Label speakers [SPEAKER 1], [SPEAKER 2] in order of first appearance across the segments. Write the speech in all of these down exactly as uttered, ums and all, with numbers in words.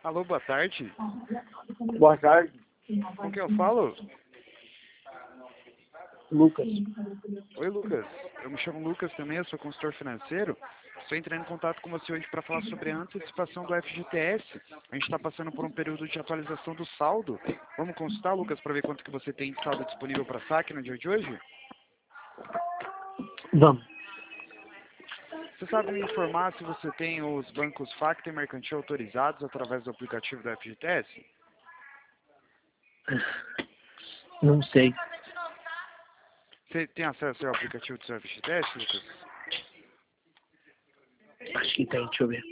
[SPEAKER 1] Alô, boa tarde.
[SPEAKER 2] Boa tarde,
[SPEAKER 1] Com quem eu falo?
[SPEAKER 2] Lucas.
[SPEAKER 1] Oi, Lucas. Eu me chamo Lucas também, eu sou consultor financeiro. Estou entrando em contato com você hoje para falar sobre a antecipação do F G T S. A gente está passando por um período de atualização do saldo. Vamos consultar, Lucas, para ver quanto que você tem de saldo disponível para saque no dia de hoje?
[SPEAKER 2] Vamos.
[SPEAKER 1] Você sabe me informar se você tem os bancos Factor e Mercantil autorizados através do aplicativo do F G T S?
[SPEAKER 2] Não sei.
[SPEAKER 1] Você tem acesso ao aplicativo do seu F G T S, Lucas?
[SPEAKER 2] Acho que tem, deixa eu ver.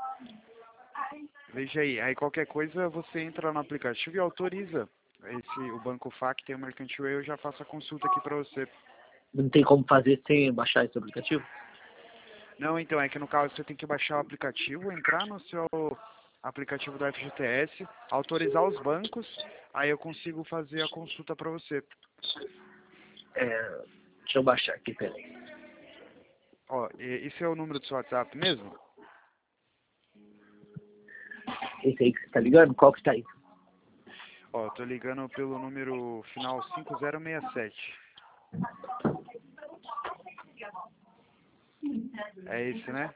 [SPEAKER 1] Veja aí, aí qualquer coisa você entra no aplicativo e autoriza esse, o Banco Factor e o Mercantil, eu já faço a consulta aqui para você.
[SPEAKER 2] Não tem como fazer sem baixar esse aplicativo?
[SPEAKER 1] Não, então, é que no caso você tem que baixar o aplicativo, entrar no seu aplicativo do F G T S, autorizar os bancos, aí eu consigo fazer a consulta para você.
[SPEAKER 2] É, deixa eu baixar aqui, peraí.
[SPEAKER 1] Ó, e- esse é o número do seu WhatsApp mesmo?
[SPEAKER 2] Esse aí que você tá ligando? Qual que tá aí?
[SPEAKER 1] Ó, tô ligando pelo número final cinco zero seis sete. É esse, né?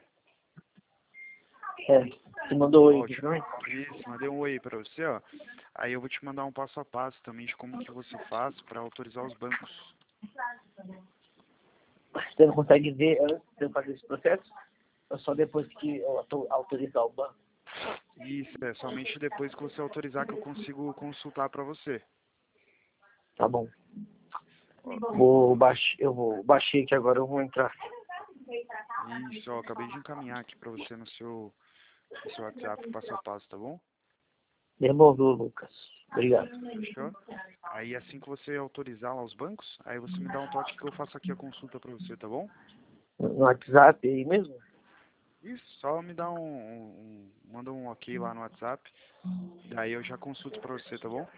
[SPEAKER 2] É, você mandou oi aqui,
[SPEAKER 1] Ótimo.
[SPEAKER 2] não é?
[SPEAKER 1] Isso, mandei um oi para você, ó. Aí eu vou te mandar um passo a passo também de como que você faz para autorizar os bancos.
[SPEAKER 2] Você não consegue ver antes de eu fazer esse processo? Ou só depois que eu auto- autorizar o banco?
[SPEAKER 1] Isso, é somente depois que você autorizar que eu consigo consultar para você.
[SPEAKER 2] Tá bom. Vou baix... Eu vou baixei aqui agora, eu vou entrar.
[SPEAKER 1] Isso, ó, acabei de encaminhar aqui para você no seu, no seu WhatsApp, passo a passo, tá bom?
[SPEAKER 2] Demorou, Lucas. Obrigado.
[SPEAKER 1] Fechou? Aí assim que você autorizar lá os bancos, aí você me dá um toque que eu faço aqui a consulta para você, tá bom?
[SPEAKER 2] No WhatsApp aí mesmo?
[SPEAKER 1] Isso, só me dá um, um, um- manda um ok lá no WhatsApp, daí eu já consulto para você, tá bom?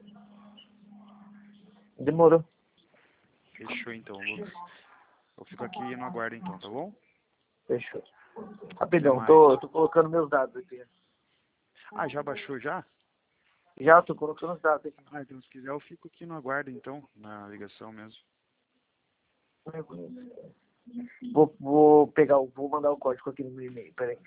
[SPEAKER 2] Demorou.
[SPEAKER 1] Fechou então, Lucas. Eu fico aqui no aguardo então, tá bom?
[SPEAKER 2] Fechou.
[SPEAKER 1] Até
[SPEAKER 2] Rapidão,
[SPEAKER 1] mais.
[SPEAKER 2] tô, tô colocando meus dados aqui.
[SPEAKER 1] Ah, já baixou já?
[SPEAKER 2] Já tô colocando os dados aqui.
[SPEAKER 1] Ah, então se quiser eu fico aqui no aguardo então, na ligação mesmo.
[SPEAKER 2] Vou, vou pegar, o- vou mandar o código aqui no meu e-mail, peraí.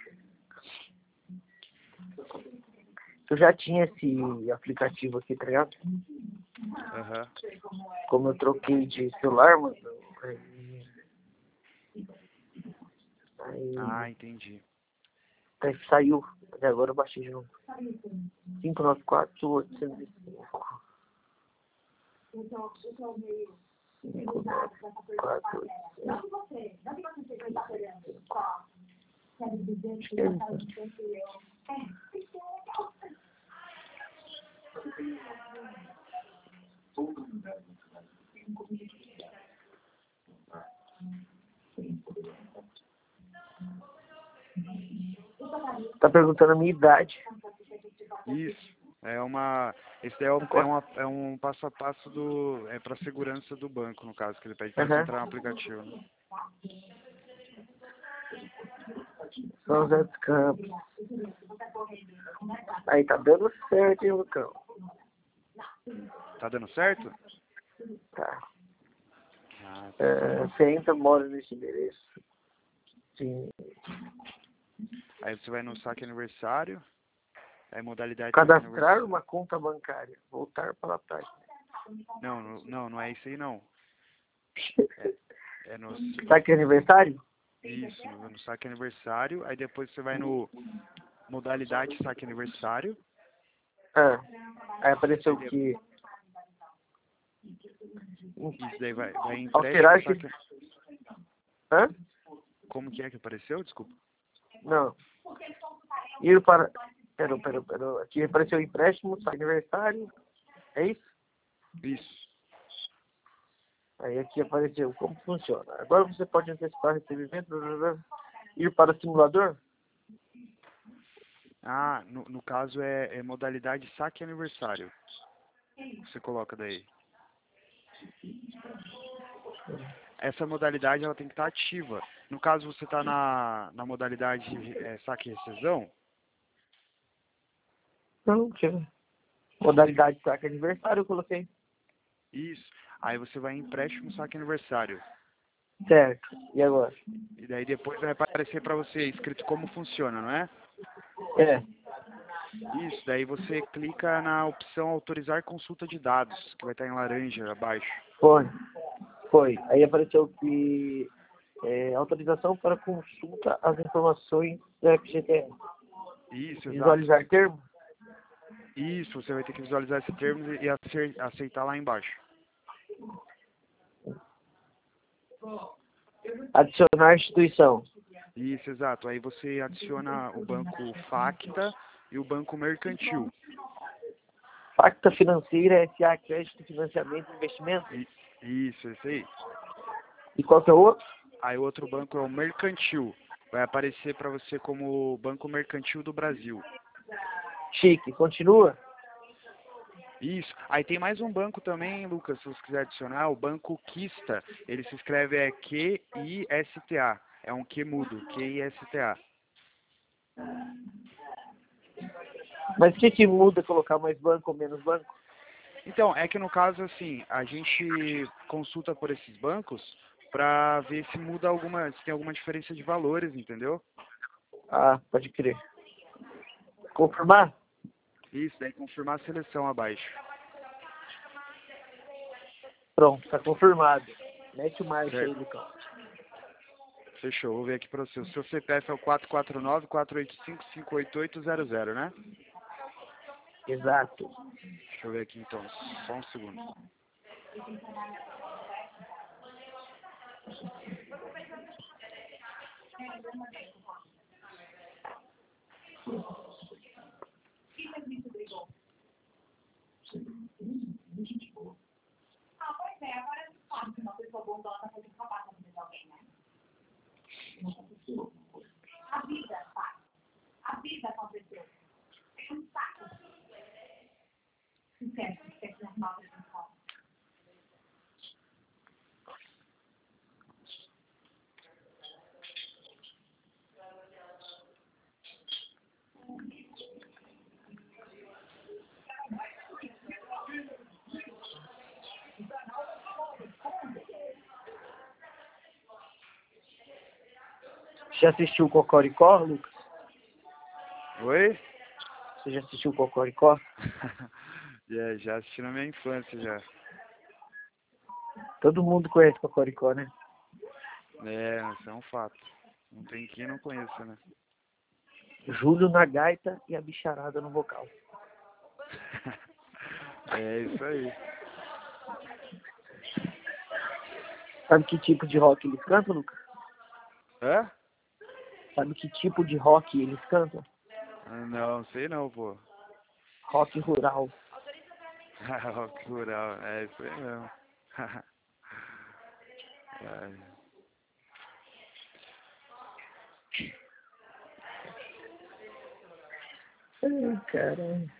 [SPEAKER 2] Eu já tinha esse aplicativo aqui, tá ligado?
[SPEAKER 1] Aham.
[SPEAKER 2] Como eu troquei de celular, mano, aí,
[SPEAKER 1] Ah,
[SPEAKER 2] aí,
[SPEAKER 1] entendi.
[SPEAKER 2] aí saiu, até agora eu baixei de novo. cinco nove quatro, oito zero cinco. cinco nove quatro, oito zero cinco. Tá perguntando a minha idade.
[SPEAKER 1] Isso. É uma. Esse é, o- é, uma, é um passo a passo do. É para segurança do banco, no caso, que ele pede para você
[SPEAKER 2] Aham.
[SPEAKER 1] entrar no aplicativo, né?
[SPEAKER 2] São José dos Campos. Aí tá dando certo, hein, Lucão?
[SPEAKER 1] Tá dando certo?
[SPEAKER 2] Tá.
[SPEAKER 1] Ah, tá
[SPEAKER 2] É,
[SPEAKER 1] certo.
[SPEAKER 2] você ainda mora nesse endereço? Sim.
[SPEAKER 1] Aí você vai no saque aniversário. Aí modalidade de saque
[SPEAKER 2] Cadastrar
[SPEAKER 1] aniversário.
[SPEAKER 2] uma conta bancária. Voltar para a página.
[SPEAKER 1] Não, no- não, não é isso aí não. É, é no.
[SPEAKER 2] Sabe que é aniversário?
[SPEAKER 1] Isso, no, no saque aniversário. Aí depois você vai no modalidade saque aniversário.
[SPEAKER 2] Ah, aí apareceu
[SPEAKER 1] Aí de-
[SPEAKER 2] que
[SPEAKER 1] isso daí vai, vai em
[SPEAKER 2] alterar
[SPEAKER 1] empréstimo,
[SPEAKER 2] esse...
[SPEAKER 1] saque.
[SPEAKER 2] Hã?
[SPEAKER 1] Como que é que apareceu? Desculpa.
[SPEAKER 2] Não. Ir para... Pera, pera, pera. Aqui apareceu empréstimo, saque aniversário. É isso?
[SPEAKER 1] Isso.
[SPEAKER 2] Aí aqui apareceu como funciona. Agora você pode antecipar recebimento, blá, blá, blá. Ir para o simulador?
[SPEAKER 1] Ah, no, no caso é, é modalidade saque aniversário. Você coloca daí. Essa modalidade ela tem que estar ativa. No caso você está na, na modalidade é, saque e rescisão,
[SPEAKER 2] Não, deixa eu ver. Modalidade saque aniversário eu coloquei.
[SPEAKER 1] Isso. Aí você vai em empréstimo saque aniversário.
[SPEAKER 2] Certo. E agora?
[SPEAKER 1] E daí depois vai aparecer para você escrito como funciona, não é?
[SPEAKER 2] É.
[SPEAKER 1] Isso, daí você clica na opção autorizar consulta de dados, que vai estar em laranja abaixo.
[SPEAKER 2] Foi. Foi. Aí apareceu que é, autorização para consulta às informações do F G T S.
[SPEAKER 1] Isso, exato.
[SPEAKER 2] Visualizar termo?
[SPEAKER 1] Isso, você vai ter que visualizar esse termo e ace- aceitar lá embaixo.
[SPEAKER 2] Adicionar instituição.
[SPEAKER 1] Isso, exato. Aí você adiciona o banco Facta e o banco Mercantil.
[SPEAKER 2] Facta Financeira, S A, Crédito, Financiamento e Investimento.
[SPEAKER 1] I- Isso, esse aí.
[SPEAKER 2] E qual que é o outro?
[SPEAKER 1] Aí o outro banco é o Mercantil. Vai aparecer para você como Banco Mercantil do Brasil.
[SPEAKER 2] Chique. Continua?
[SPEAKER 1] Isso. Aí tem mais um banco também, Lucas, se você quiser adicionar, o Banco Quista. Ele se escreve é Q I S T A. É um Q mudo, Q I S T A.
[SPEAKER 2] Mas o que que muda colocar mais banco ou menos banco?
[SPEAKER 1] Então, é que no caso, assim, a gente consulta por esses bancos para ver se muda alguma, se tem alguma diferença de valores, entendeu?
[SPEAKER 2] Ah, pode crer. Confirmar?
[SPEAKER 1] Isso, daí confirmar a seleção abaixo.
[SPEAKER 2] Pronto, tá confirmado. Mete o marcha aí,
[SPEAKER 1] Certo.
[SPEAKER 2] Lucão.
[SPEAKER 1] Fechou, vou ver aqui para você. O seu C P F é o quatro quatro nove, quatro oito cinco, cinco oito oito zero zero, né?
[SPEAKER 2] Exato.
[SPEAKER 1] Deixa eu ver aqui então, só um segundo.
[SPEAKER 2] Já assistiu o Cocoricó, Lucas?
[SPEAKER 1] Oi?
[SPEAKER 2] Você já assistiu o Cocoricó?
[SPEAKER 1] já, já assisti na minha infância já.
[SPEAKER 2] Todo mundo conhece Cocoricó, né?
[SPEAKER 1] É, isso é um fato. Não tem quem não conheça, né?
[SPEAKER 2] Júlio na gaita e a bicharada no vocal.
[SPEAKER 1] É isso aí.
[SPEAKER 2] Sabe que tipo de rock eles cantam, Lucas?
[SPEAKER 1] Hã?
[SPEAKER 2] Sabe que tipo de rock eles cantam?
[SPEAKER 1] Ah, não, sei não, pô.
[SPEAKER 2] Rock rural.
[SPEAKER 1] Rock rural, é isso aí mesmo. É.
[SPEAKER 2] Ai, caramba.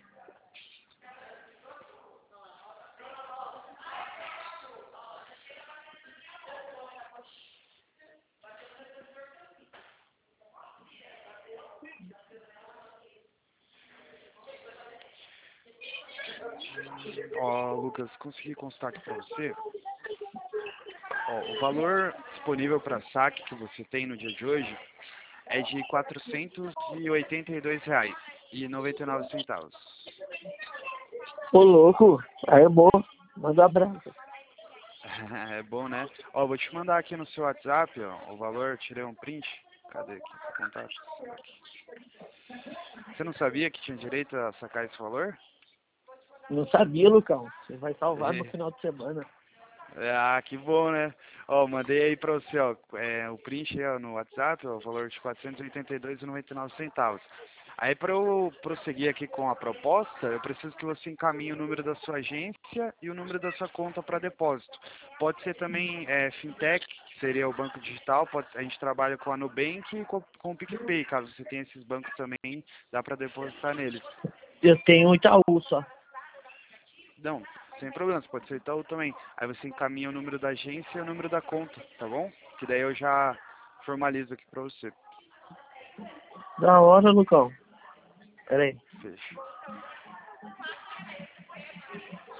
[SPEAKER 1] Ó, Lucas, consegui constar aqui pra você. Ó, o valor disponível para saque que você tem no dia de hoje é de quatrocentos e oitenta e dois reais e noventa e nove centavos.
[SPEAKER 2] Ô, louco. Aí é bom. Manda um abraço.
[SPEAKER 1] É bom, né? Ó, vou te mandar aqui no seu WhatsApp, ó, o valor, tirei um print. Cadê aqui? Contatos. Aqui. Você não sabia que tinha direito a sacar esse valor?
[SPEAKER 2] Não sabia, Lucão. Você vai salvar no final de semana.
[SPEAKER 1] Ah, que bom, né? Ó, mandei aí pra você, ó, é, o print aí, ó, no WhatsApp, ó, o valor de quatrocentos e oitenta e dois reais e noventa e nove centavos. Aí para eu prosseguir aqui com a proposta, eu preciso que você encaminhe o número da sua agência e o número da sua conta para depósito. Pode ser também é, fintech, que seria o banco digital, pode, a gente trabalha com a Nubank e com, com o PicPay, caso você tenha esses bancos também, dá para depositar neles.
[SPEAKER 2] Eu tenho um Itaú só.
[SPEAKER 1] Não, sem problemas, pode ser Itaú também. Aí você encaminha o número da agência e o número da conta, tá bom? Que daí eu já formalizo aqui para você.
[SPEAKER 2] Da hora, Lucão. Pera aí.
[SPEAKER 1] Fecha.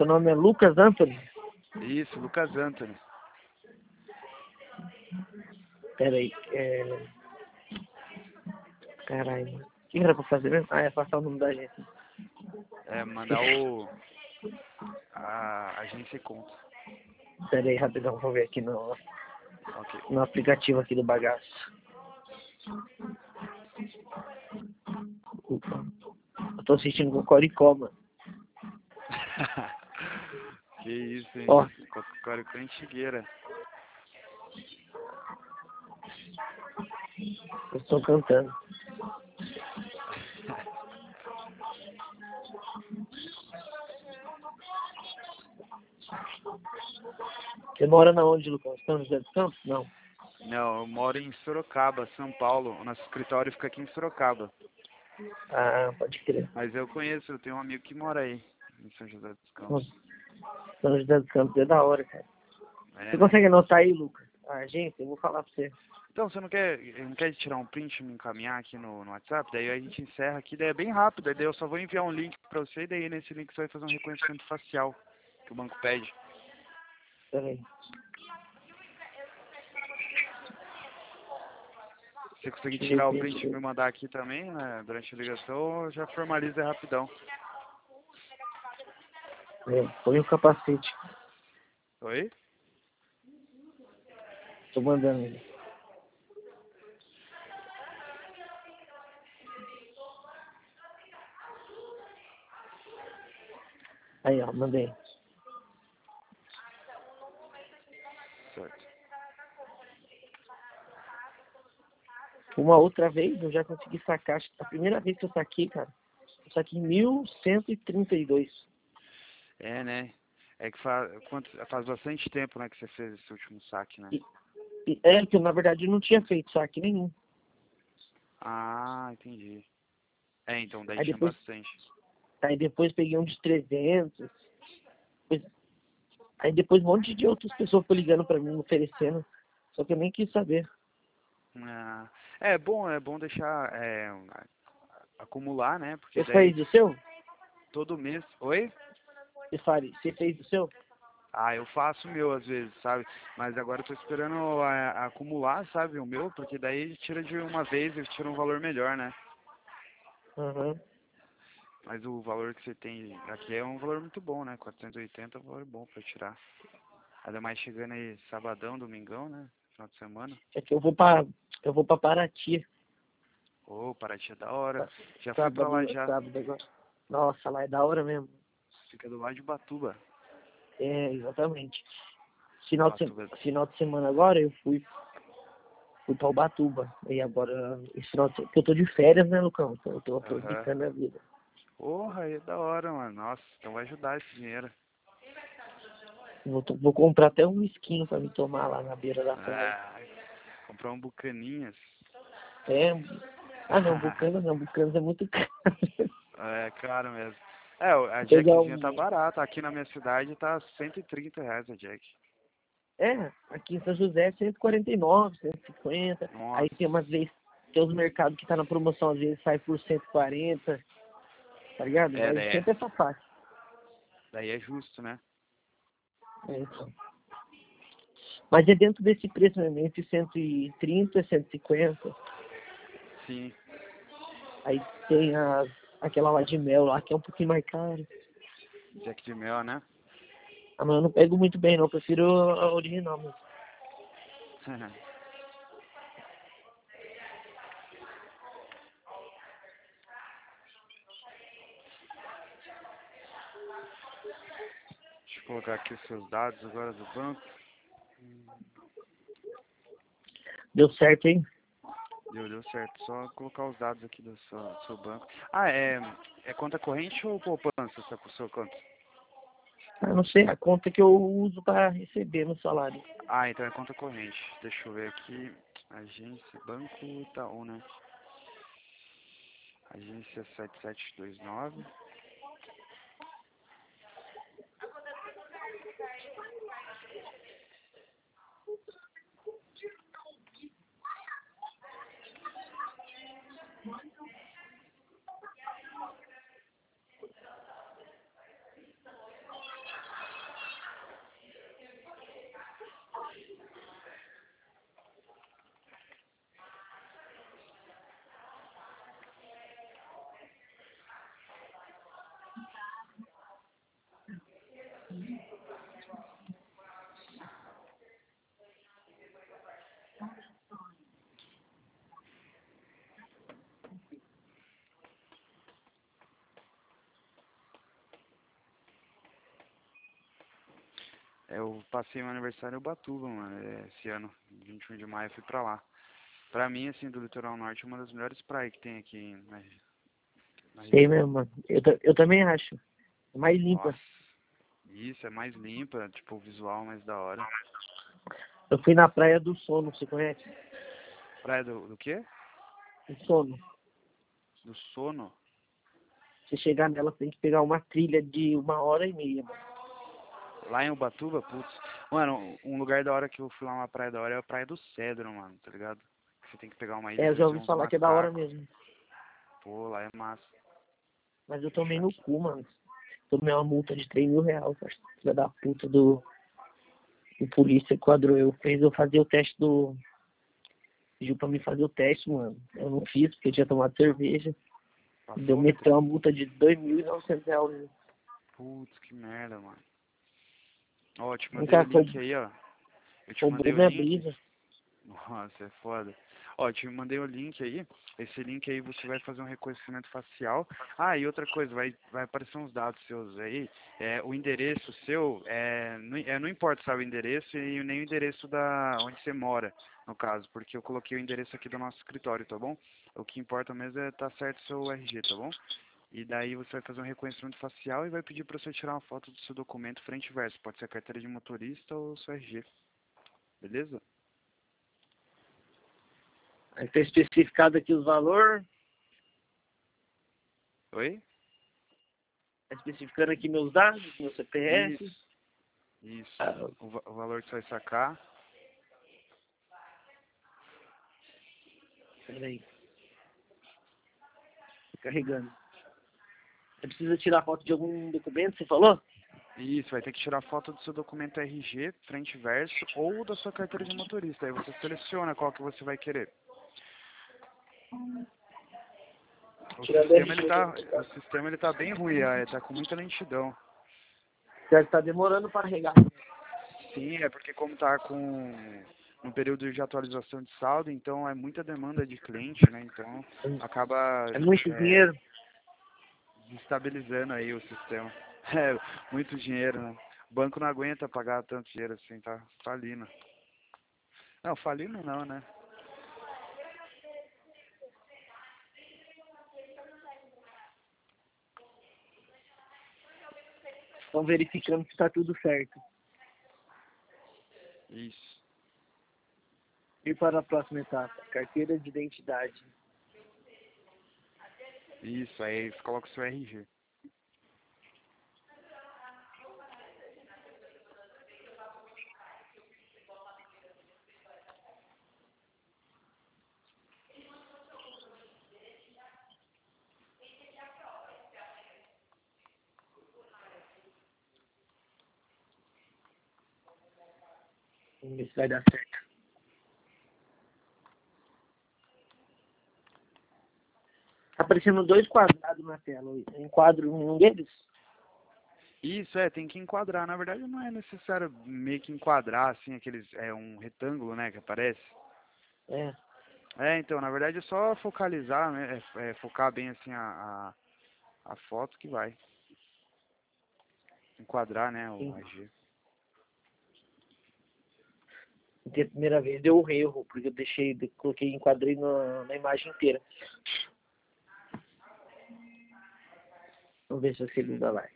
[SPEAKER 2] Seu nome é Lucas Anthony?
[SPEAKER 1] Isso, Lucas Anthony.
[SPEAKER 2] Pera aí, é... Caralho, mano. O que era pra fazer mesmo? Ah, é passar o nome da agência.
[SPEAKER 1] É, mandar o... A agência e conta.
[SPEAKER 2] Pera aí, rapidão, vou ver aqui no,
[SPEAKER 1] Ok.
[SPEAKER 2] no aplicativo aqui do bagaço. Eu tô assistindo com Coricó, mano.
[SPEAKER 1] Que isso, hein?
[SPEAKER 2] Ó,
[SPEAKER 1] Coricó Antigueira.
[SPEAKER 2] eu estou cantando. Você mora na onde, Lucas? São José dos Campos? Não.
[SPEAKER 1] Não, eu moro em Sorocaba, São Paulo. O nosso escritório fica aqui em Sorocaba.
[SPEAKER 2] Ah, pode crer.
[SPEAKER 1] Mas eu conheço, eu tenho um amigo que mora aí, em São José dos Campos.
[SPEAKER 2] São José dos Campos é da hora, cara.
[SPEAKER 1] É,
[SPEAKER 2] Você
[SPEAKER 1] né?
[SPEAKER 2] consegue anotar aí, Lucas? A agência? Eu vou falar pra você.
[SPEAKER 1] Então, você não quer, não quer tirar um print e me encaminhar aqui no, no WhatsApp? Daí a gente encerra aqui, daí é bem rápido. Daí eu só vou enviar um link pra você, e daí nesse link você vai fazer um reconhecimento facial que o banco pede.
[SPEAKER 2] Pera aí.
[SPEAKER 1] Se você conseguir
[SPEAKER 2] Deixa eu
[SPEAKER 1] tirar o
[SPEAKER 2] ver
[SPEAKER 1] print e me mandar aqui também, né, durante a ligação, já formaliza rapidão.
[SPEAKER 2] É, põe o capacete.
[SPEAKER 1] Oi?
[SPEAKER 2] Tô mandando ele. Aí, ó, mandei.
[SPEAKER 1] Certo.
[SPEAKER 2] Uma outra vez eu já consegui sacar. Acho que a primeira vez que eu saquei, cara, eu saquei mil cento e trinta e dois.
[SPEAKER 1] É, né? É que faz, quanto, faz bastante tempo, né, que você fez esse último saque, né?
[SPEAKER 2] E, e, é que eu, na verdade, eu não tinha feito saque nenhum.
[SPEAKER 1] Ah, entendi. É, então daí
[SPEAKER 2] Aí
[SPEAKER 1] tinha
[SPEAKER 2] depois,
[SPEAKER 1] bastante.
[SPEAKER 2] aí depois peguei um de trezentos. Depois, aí depois um monte de outras pessoas foi ligando pra mim, oferecendo. Só que eu nem quis saber.
[SPEAKER 1] Ah, é bom, é bom deixar é, acumular, né? Porque
[SPEAKER 2] Você
[SPEAKER 1] daí
[SPEAKER 2] fez o seu?
[SPEAKER 1] todo mês. Oi?
[SPEAKER 2] Você, faz, você fez o seu?
[SPEAKER 1] Ah, eu faço o meu às vezes, sabe? Mas agora eu tô esperando a- acumular, sabe, o meu, porque daí tira de uma vez e tira um valor melhor, né?
[SPEAKER 2] Aham.
[SPEAKER 1] Mas o valor que você tem aqui é um valor muito bom, né? quatrocentos e oitenta é um valor bom pra tirar. Ainda mais chegando aí sabadão, domingão, né? Final de semana.
[SPEAKER 2] É que eu vou pra, eu vou pra Paraty.
[SPEAKER 1] Ô, Paraty é da hora. Já fui pra lá
[SPEAKER 2] Sábado,
[SPEAKER 1] já.
[SPEAKER 2] sábado agora. Nossa, lá é da hora mesmo.
[SPEAKER 1] Fica do lado de Ubatuba.
[SPEAKER 2] É, exatamente. Final de, se-
[SPEAKER 1] Ubatuba.
[SPEAKER 2] final de semana agora eu fui, fui pra Ubatuba. E agora, esse final de semana, porque eu tô de férias, né, Lucão? Então eu tô
[SPEAKER 1] Aham.
[SPEAKER 2] aproveitando a vida.
[SPEAKER 1] Porra, aí é da hora, mano. Nossa, então vai ajudar esse dinheiro.
[SPEAKER 2] Vou, to- vou comprar até um skin pra me tomar lá na beira da praia.
[SPEAKER 1] Ah, comprar um Bucaninhas.
[SPEAKER 2] É. Ah, não, Bucanas não. Bucanas é muito caro.
[SPEAKER 1] É caro mesmo. É, o- a
[SPEAKER 2] Vou pegar
[SPEAKER 1] Jackzinha tá
[SPEAKER 2] um...
[SPEAKER 1] barata. Aqui na minha cidade tá cento e trinta reais a Jack.
[SPEAKER 2] É, aqui em São José é cento e quarenta e nove, cento e cinquenta. Aí
[SPEAKER 1] Nossa.
[SPEAKER 2] tem umas vezes, tem os mercados que tá na promoção, às vezes sai por cento e quarenta, tá ligado?
[SPEAKER 1] É,
[SPEAKER 2] Mas
[SPEAKER 1] daí é,
[SPEAKER 2] sempre essa faixa.
[SPEAKER 1] daí é justo, né?
[SPEAKER 2] É, então. Mas é dentro desse preço mesmo, entre cento e trinta e cento e cinquenta.
[SPEAKER 1] Sim.
[SPEAKER 2] Aí tem as, aquela lá de mel lá, que é um pouquinho mais caro.
[SPEAKER 1] Jack de mel, né?
[SPEAKER 2] Ah, mas eu não pego muito bem não, eu prefiro a original mesmo.
[SPEAKER 1] Deixa eu colocar aqui os seus dados agora do banco.
[SPEAKER 2] Deu certo, hein?
[SPEAKER 1] Deu, deu certo. Só colocar os dados aqui do seu, do seu banco. Ah, é, é conta corrente ou poupança essa com o seu conta?
[SPEAKER 2] Ah, não sei, a conta que eu uso para receber no salário.
[SPEAKER 1] Ah, então é conta corrente. Deixa eu ver aqui. Agência Banco Itaú, né? Agência sete sete dois nove. Eu passei meu aniversário em Ubatuba, mano, é, esse ano, vinte e um de maio, eu fui pra lá. Pra mim, assim, do litoral norte, é uma das melhores praias que tem aqui na, na
[SPEAKER 2] Sei
[SPEAKER 1] região.
[SPEAKER 2] mesmo, mano. Eu, ta- eu também acho. É mais limpa.
[SPEAKER 1] Nossa, isso, é mais limpa, tipo, o visual mais da hora.
[SPEAKER 2] Eu fui na Praia do Sono, você conhece?
[SPEAKER 1] Praia do, do quê?
[SPEAKER 2] O Sono.
[SPEAKER 1] Do sono?
[SPEAKER 2] Você chegar nela, tem que pegar uma trilha de uma hora e meia, mano.
[SPEAKER 1] Lá em Ubatuba, putz. Mano, um lugar da hora que eu fui lá, uma praia da hora, é a Praia do Cedro, mano, tá ligado? Você tem que pegar uma ilha
[SPEAKER 2] É,
[SPEAKER 1] que
[SPEAKER 2] eu já
[SPEAKER 1] eles
[SPEAKER 2] ouvi
[SPEAKER 1] vão uns
[SPEAKER 2] falar que é da hora
[SPEAKER 1] macacos.
[SPEAKER 2] mesmo.
[SPEAKER 1] Pô, lá é massa.
[SPEAKER 2] Mas eu tomei
[SPEAKER 1] Cha-
[SPEAKER 2] no cu, mano. Tomei uma multa de três mil reais, cara. Filha da puta do, do polícia quadrou eu. Fez eu fazer o teste do... Pediu pra mim fazer o teste, mano. Eu não fiz, porque eu tinha tomado cerveja. Deu
[SPEAKER 1] Passômetro?
[SPEAKER 2] meteu uma multa de dois mil e novecentos reais.
[SPEAKER 1] Putz, que merda, mano. Ó, eu te mandei o
[SPEAKER 2] Nunca
[SPEAKER 1] link aí, ó. Eu te
[SPEAKER 2] roubou
[SPEAKER 1] mandei o
[SPEAKER 2] minha
[SPEAKER 1] link.
[SPEAKER 2] brisa.
[SPEAKER 1] Nossa, é foda. Ó, eu te mandei o link aí. Esse link aí você vai fazer um reconhecimento facial. Ah, e outra coisa, vai, vai aparecer uns dados seus aí. É, o endereço seu, é, não, é, não importa sabe, o endereço e nem o endereço da onde você mora, no caso, porque eu coloquei o endereço aqui do nosso escritório, tá bom? O que importa mesmo é tá certo o seu R G, tá bom? E daí você vai fazer um reconhecimento facial e vai pedir para você tirar uma foto do seu documento frente e verso. Pode ser a carteira de motorista ou o seu R G. Beleza?
[SPEAKER 2] Aí tá especificado aqui os valores.
[SPEAKER 1] Oi?
[SPEAKER 2] Tá especificando aqui meus dados, meu C P F.
[SPEAKER 1] Isso. Isso.
[SPEAKER 2] Ah,
[SPEAKER 1] O, va- o valor que você vai sacar.
[SPEAKER 2] peraí. Carregando. Você precisa tirar foto de algum documento, você falou?
[SPEAKER 1] Isso, vai ter que tirar foto do seu documento R G, frente e verso, ou da sua carteira de motorista. Aí você seleciona qual que você vai querer. O
[SPEAKER 2] Tirar do
[SPEAKER 1] sistema ele
[SPEAKER 2] R G.
[SPEAKER 1] tá, o sistema ele tá bem ruim, ah, tá com muita lentidão.
[SPEAKER 2] Deve estar demorando para carregar.
[SPEAKER 1] Sim, é porque como tá com no período de atualização de saldo, então é muita demanda de cliente, né? Então acaba
[SPEAKER 2] É muito
[SPEAKER 1] é,
[SPEAKER 2] dinheiro.
[SPEAKER 1] desestabilizando aí o sistema. É, muito dinheiro, né? O banco não aguenta pagar tanto dinheiro assim, tá falindo. Não, falindo não, né?
[SPEAKER 2] Estão verificando se está tudo certo.
[SPEAKER 1] Isso.
[SPEAKER 2] E para a próxima etapa, carteira de identidade.
[SPEAKER 1] Isso, aí você coloca o seu R G.
[SPEAKER 2] Vamos ver se vai dar certo. Tá aparecendo dois quadrados na tela. Eu enquadro um deles?
[SPEAKER 1] Isso, é, tem que enquadrar. Na verdade não é necessário meio que enquadrar, assim, aqueles, é um retângulo, né, que aparece.
[SPEAKER 2] É.
[SPEAKER 1] É, então, na verdade é só focalizar, né, é, é focar bem, assim, a, a, a foto que vai. Enquadrar, né, o
[SPEAKER 2] Sim.
[SPEAKER 1] R G.
[SPEAKER 2] A primeira vez deu um erro, porque eu deixei, coloquei, enquadrei na, na imagem inteira. Vamos ver se a segunda vai.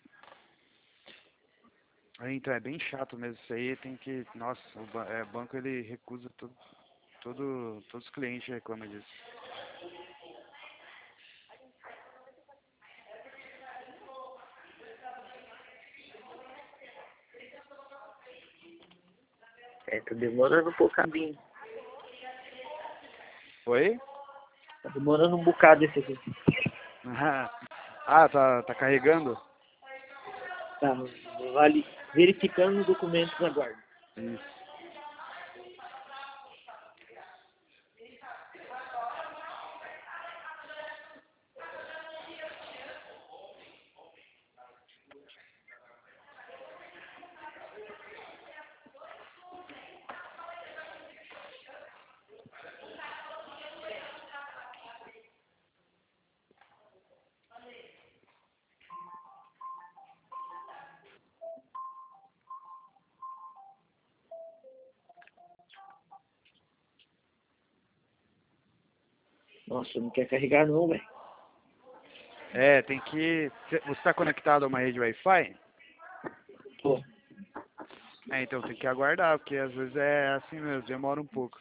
[SPEAKER 1] É, então, é bem chato mesmo isso aí, tem que, nossa, o ba- é, banco ele recusa tudo, todo, todos os clientes reclamam disso.
[SPEAKER 2] É, tá demorando um bocadinho.
[SPEAKER 1] Oi?
[SPEAKER 2] Tá demorando um bocado esse aqui.
[SPEAKER 1] Ah, tá, tá carregando?
[SPEAKER 2] Tá, vale. Verificando os documentos agora.
[SPEAKER 1] Isso.
[SPEAKER 2] Nossa, não quer carregar não, velho.
[SPEAKER 1] É, tem que... cê- Você está conectado a uma rede Wi-Fi?
[SPEAKER 2] Pô,
[SPEAKER 1] É, então tem que aguardar, porque às vezes é assim mesmo, demora um pouco.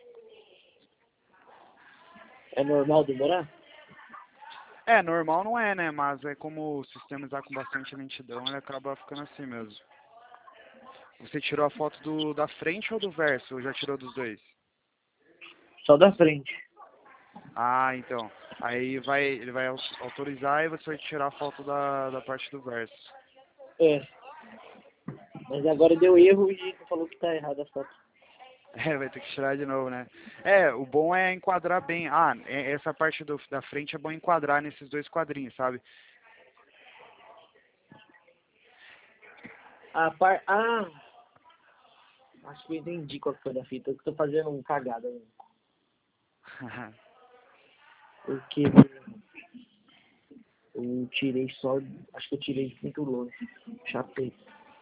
[SPEAKER 2] é normal demorar?
[SPEAKER 1] É, normal não é, né? Mas é como o sistema está com bastante lentidão, ele acaba ficando assim mesmo. Você tirou a foto do da frente ou do verso? Ou já tirou dos dois?
[SPEAKER 2] Só da frente.
[SPEAKER 1] Ah, então. Aí vai, ele vai au- autorizar e você vai tirar a foto da, da parte do verso.
[SPEAKER 2] É. Mas agora deu erro e falou que tá errado a foto.
[SPEAKER 1] É, vai ter que tirar de novo, né? É, o bom é enquadrar bem. Ah, é- essa parte do, da frente é bom enquadrar nesses dois quadrinhos, sabe?
[SPEAKER 2] A par... Ah, acho que eu entendi qual que foi da fita. Eu tô fazendo um cagada. Né? Porque eu tirei só... Acho que eu tirei muito longe. Chapei.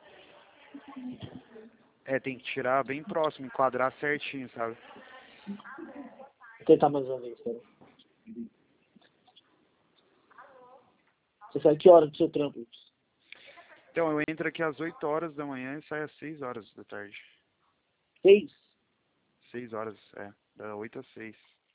[SPEAKER 1] É, tem que tirar bem próximo, enquadrar certinho, sabe?
[SPEAKER 2] Vou tentar mais uma vez, cara. Você sai que hora do seu trampo?
[SPEAKER 1] Então, eu entro aqui às oito horas da manhã e saio às seis horas da tarde.
[SPEAKER 2] Seis?
[SPEAKER 1] Seis horas, é. Da oito às seis.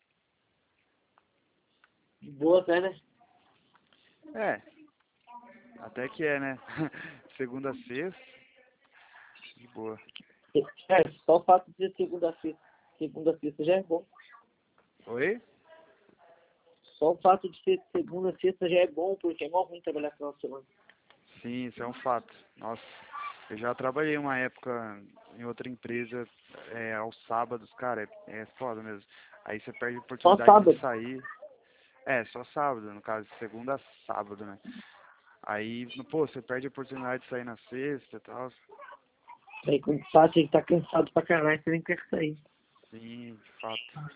[SPEAKER 2] De boa até, né?
[SPEAKER 1] É, até que é, né? Segunda a sexta, de boa.
[SPEAKER 2] É, só o fato de ser segunda-feira. Segunda-feira já é bom.
[SPEAKER 1] Oi?
[SPEAKER 2] Só o fato de ser segunda, sexta já é bom, porque é mó ruim trabalhar final de semana.
[SPEAKER 1] Sim, isso é um fato. Nossa, eu já trabalhei uma época em outra empresa, é, aos sábados, cara, é, é foda mesmo. Aí você perde a
[SPEAKER 2] Só
[SPEAKER 1] oportunidade de
[SPEAKER 2] sábado.
[SPEAKER 1] sair. É, só sábado, no caso, segunda a sábado, né? Aí, no- pô, você perde a oportunidade de sair na sexta e tal.
[SPEAKER 2] Aí quando passa, ele tá cansado pra caralho, você nem quer sair.
[SPEAKER 1] Sim, de fato.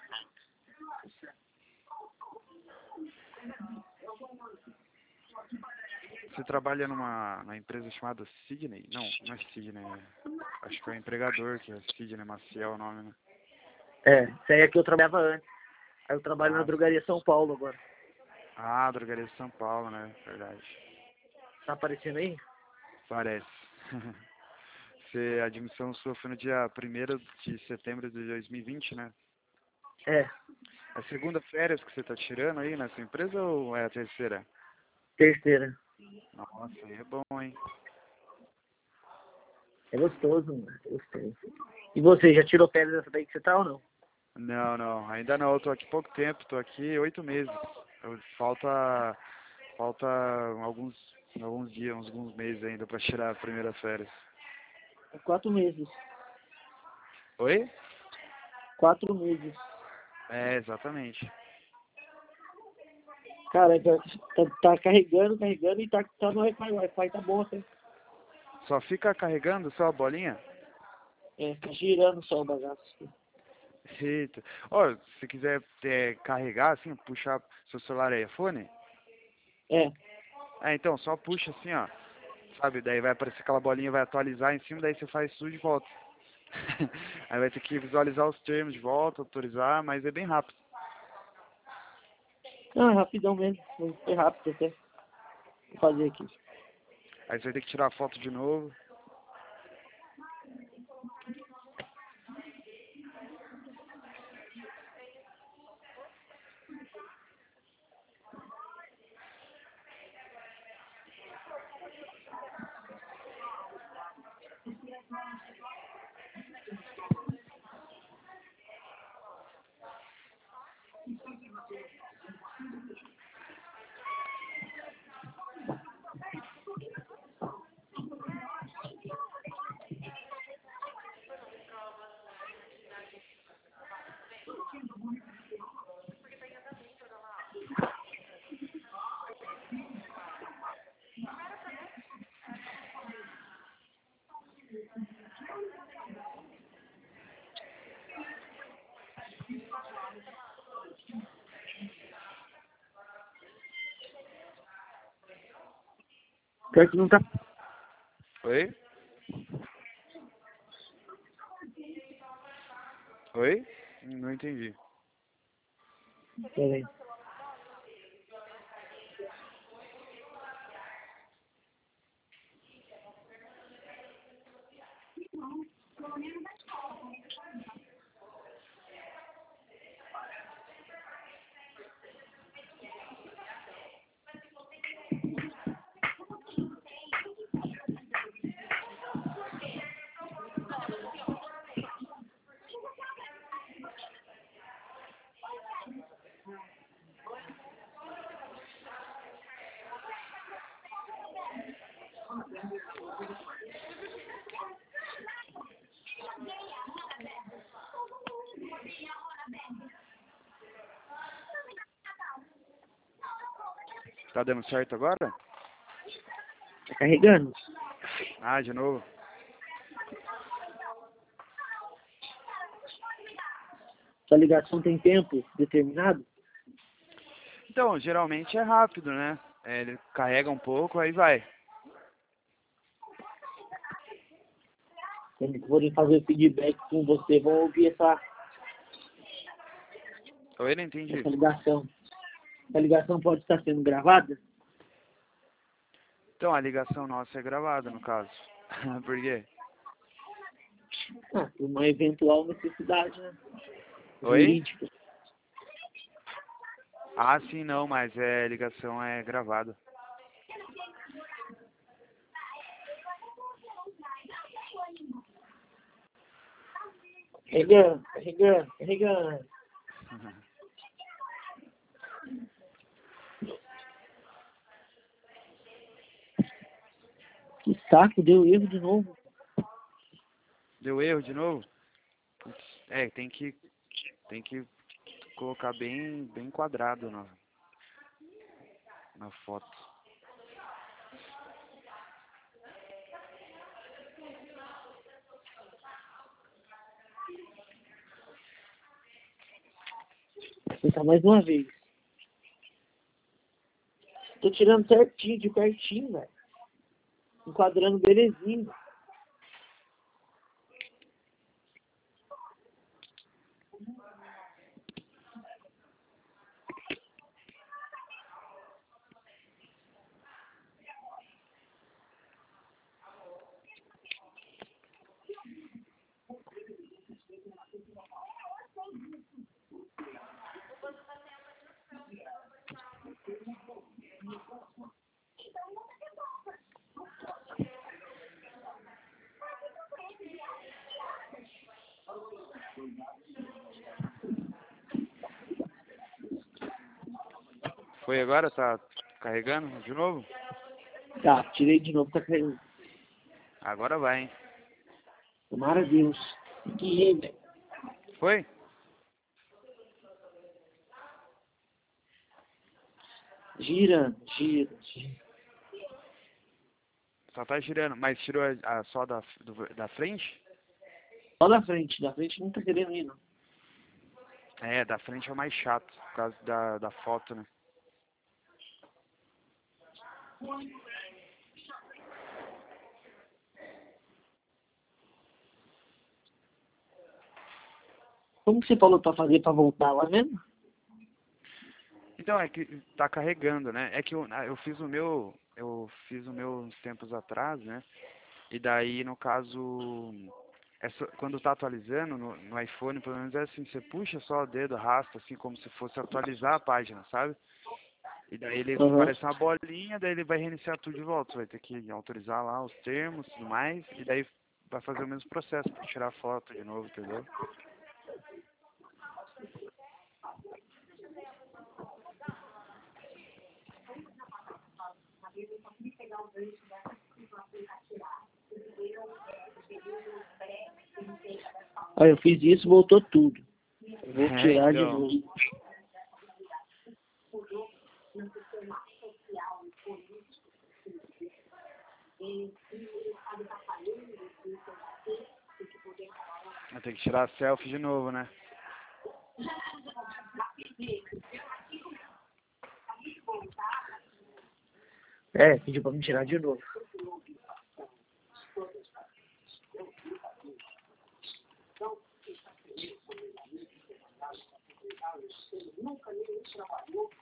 [SPEAKER 1] Você trabalha numa, numa empresa chamada Sidney? Não, não é Sidney. É, acho que é o empregador, que é Sidney Maciel o nome, né?
[SPEAKER 2] É, isso aí é que eu trabalhava antes. Aí eu trabalho na
[SPEAKER 1] Ah,
[SPEAKER 2] drogaria São Paulo agora.
[SPEAKER 1] ah, Drogaria de São Paulo, né? Verdade.
[SPEAKER 2] Tá aparecendo aí?
[SPEAKER 1] Parece. Você, a admissão sua foi no dia primeiro de setembro de dois mil e vinte, né?
[SPEAKER 2] É,
[SPEAKER 1] É a segunda férias que você tá tirando aí nessa empresa ou é a terceira?
[SPEAKER 2] terceira.
[SPEAKER 1] Nossa, aí é bom, hein?
[SPEAKER 2] É gostoso, mano. É gostoso. E você, já tirou férias dessa daí que você tá ou não?
[SPEAKER 1] Não, não, ainda não. Eu tô aqui pouco tempo, tô aqui oito meses. Eu- falta, falta alguns, alguns dias, uns alguns meses ainda pra tirar a primeira férias.
[SPEAKER 2] É quatro meses.
[SPEAKER 1] Oi?
[SPEAKER 2] Quatro meses.
[SPEAKER 1] É, exatamente.
[SPEAKER 2] Cara, tá, tá, tá carregando, carregando e tá, tá no Wi-Fi. O Wi-Fi tá bom até.
[SPEAKER 1] Só fica carregando só a bolinha?
[SPEAKER 2] É, tá girando só o bagaço.
[SPEAKER 1] Eita. Ó, se quiser é, carregar, assim, puxar seu celular é iPhone,
[SPEAKER 2] É.
[SPEAKER 1] é, então, só puxa assim, ó. Sabe, daí vai aparecer aquela bolinha, vai atualizar em cima, daí você faz tudo de volta. Aí vai ter que visualizar os termos de volta, autorizar, mas é bem rápido.
[SPEAKER 2] Ah, rapidão mesmo. Foi rápido até. Vou fazer aqui.
[SPEAKER 1] Aí você vai ter que tirar a foto de novo.
[SPEAKER 2] Pior que não tá.
[SPEAKER 1] Oi? Oi? Não entendi.
[SPEAKER 2] Peraí.
[SPEAKER 1] Tá dando certo agora?
[SPEAKER 2] Tá carregando?
[SPEAKER 1] Ah, de novo.
[SPEAKER 2] Sua ligação tem tempo determinado?
[SPEAKER 1] Então, geralmente é rápido, né? É, ele carrega um pouco, aí vai.
[SPEAKER 2] Quando forem fazer feedback com você, vão ouvir essa,
[SPEAKER 1] Oi, não entendi.
[SPEAKER 2] essa ligação. Essa ligação pode estar sendo gravada?
[SPEAKER 1] Então, a ligação nossa é gravada, no caso. Por quê?
[SPEAKER 2] Ah, por uma eventual necessidade, né?
[SPEAKER 1] Oi?
[SPEAKER 2] Jurídica.
[SPEAKER 1] Ah, sim, não, mas é, a ligação é gravada.
[SPEAKER 2] Carregando, carregando, carregando. Que saco, deu erro de novo.
[SPEAKER 1] Deu erro de novo? Putz, é, tem que, tem que colocar bem, bem quadrado na, na foto.
[SPEAKER 2] Vou tentar mais uma vez. Tô tirando certinho, de pertinho, velho. Enquadrando belezinho.
[SPEAKER 1] Foi agora? Tá carregando de novo?
[SPEAKER 2] Tá, tirei de novo, tá caindo.
[SPEAKER 1] Agora vai, hein?
[SPEAKER 2] Tomara a Deus. Tem que ir, velho.
[SPEAKER 1] Foi?
[SPEAKER 2] Gira, gira, gira.
[SPEAKER 1] Só tá girando, mas tirou a, a só da, do- da frente?
[SPEAKER 2] Só da frente, da frente não tá querendo ir, não.
[SPEAKER 1] É, da frente é o mais chato, por causa da, da foto, né?
[SPEAKER 2] Como que você falou pra fazer pra voltar lá mesmo?
[SPEAKER 1] Então, é que tá carregando, né? É que eu, eu fiz o meu, eu fiz o meu uns tempos atrás, né? E daí, no caso, é só- quando tá atualizando no, no iPhone, pelo menos é assim, você puxa só o dedo, arrasta, assim, como se fosse atualizar a página, sabe? E daí ele
[SPEAKER 2] Aham.
[SPEAKER 1] parece uma bolinha, daí ele vai reiniciar tudo de volta. Você vai ter que autorizar lá os termos e tudo mais, e daí vai fazer o mesmo processo, para tirar a foto de novo, entendeu?
[SPEAKER 2] Olha, eu fiz isso, voltou tudo. Eu vou
[SPEAKER 1] É,
[SPEAKER 2] tirar de
[SPEAKER 1] então.
[SPEAKER 2] novo.
[SPEAKER 1] Vai ter que tirar a selfie de novo, né?
[SPEAKER 2] É, pediu pra me tirar de novo.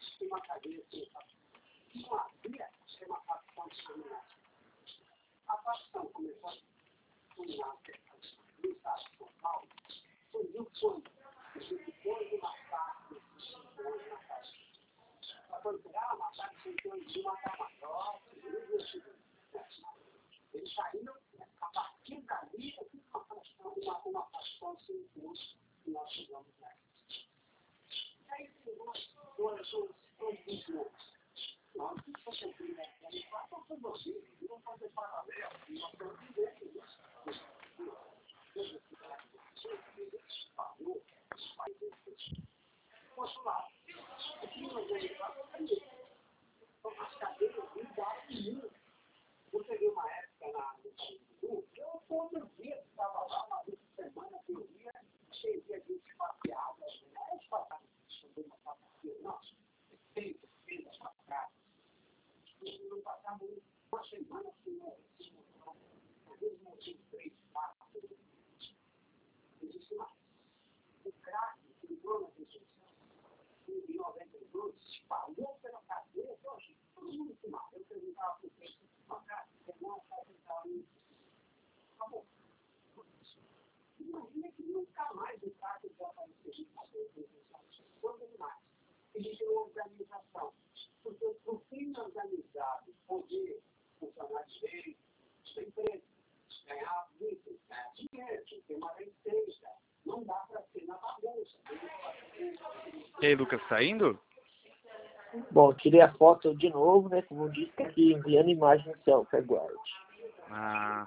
[SPEAKER 1] E aí, Lucas, tá indo?
[SPEAKER 2] Bom, tirei a foto de novo, né? Como eu disse, tá aqui enviando imagem no selfie aguarde.
[SPEAKER 1] Ah,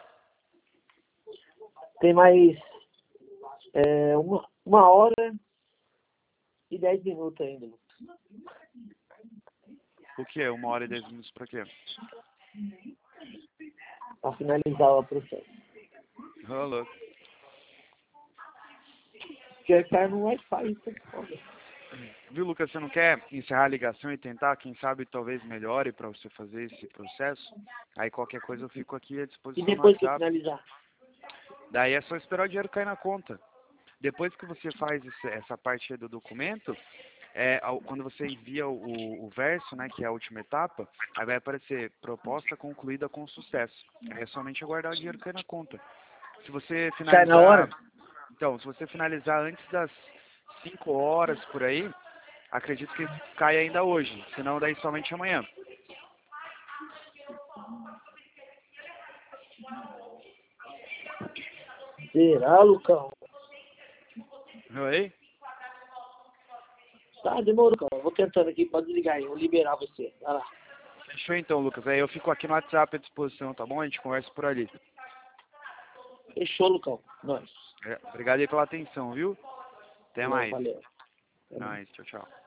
[SPEAKER 2] Tem mais é, uma, uma hora e dez minutos ainda.
[SPEAKER 1] o que é? Uma hora e dez minutos pra quê?
[SPEAKER 2] Pra finalizar o processo.
[SPEAKER 1] Rolou.
[SPEAKER 2] Porque cai no Wi-Fi, isso é foda.
[SPEAKER 1] Viu, Lucas, você não quer encerrar a ligação e tentar, quem sabe, talvez melhore para você fazer esse processo? Aí qualquer coisa eu fico aqui à
[SPEAKER 2] E
[SPEAKER 1] disposição no
[SPEAKER 2] depois que eu
[SPEAKER 1] WhatsApp.
[SPEAKER 2] finalizar?
[SPEAKER 1] Daí é só esperar o dinheiro cair na conta. Depois que você faz esse- essa parte aí do documento, é, ao- quando você envia o, o verso, né, que é a última etapa, aí vai aparecer proposta concluída com sucesso. Aí é somente aguardar o dinheiro cair na conta. Se você
[SPEAKER 2] Sai na hora?
[SPEAKER 1] finalizar, então, se você finalizar antes das cinco horas por aí, acredito que cai ainda hoje, senão daí somente amanhã.
[SPEAKER 2] Será, Lucão?
[SPEAKER 1] Oi?
[SPEAKER 2] Tá, demorou, Lucão. Eu vou tentando aqui, pode ligar aí, eu vou liberar você. Vai lá.
[SPEAKER 1] Fechou então, Lucas. Aí eu fico aqui no WhatsApp à disposição, tá bom? A gente conversa por ali.
[SPEAKER 2] Fechou, Lucão. Nós.
[SPEAKER 1] É, obrigado aí pela atenção, viu? Até
[SPEAKER 2] Valeu,
[SPEAKER 1] mais.
[SPEAKER 2] valeu. Até mais.
[SPEAKER 1] Nice, tchau, tchau.